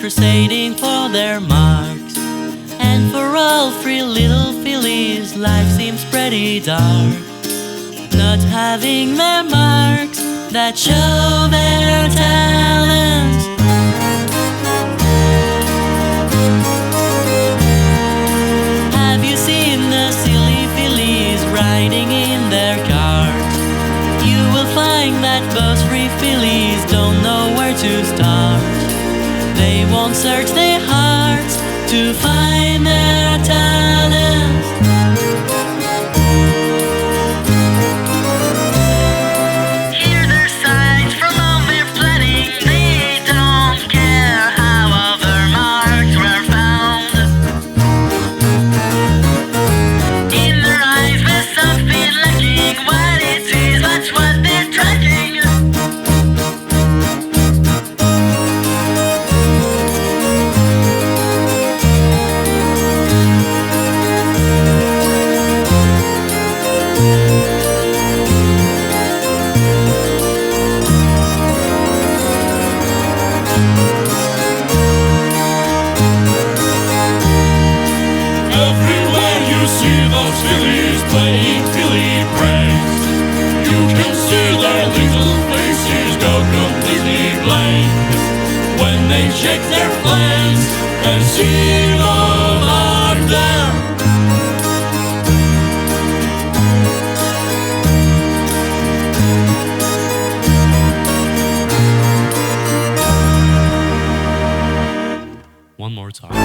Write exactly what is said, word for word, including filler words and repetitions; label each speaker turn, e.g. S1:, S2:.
S1: crusading for their marks. And for all three little fillies, life seems pretty dark, not having their marks that show their talents. Have you seen the silly fillies riding in their cars? You will find that those three fillies don't know where to start. They won't search their hearts to find their talents. Hear their sighs from all their planning. They don't care how other marks were found. In their eyes there's something lacking. What it is, that's what they're tracking.
S2: Everywhere you see those fillies playing filly pranks, you can see their little faces go completely blank when they shake their flanks and see no mark there.
S1: One more time.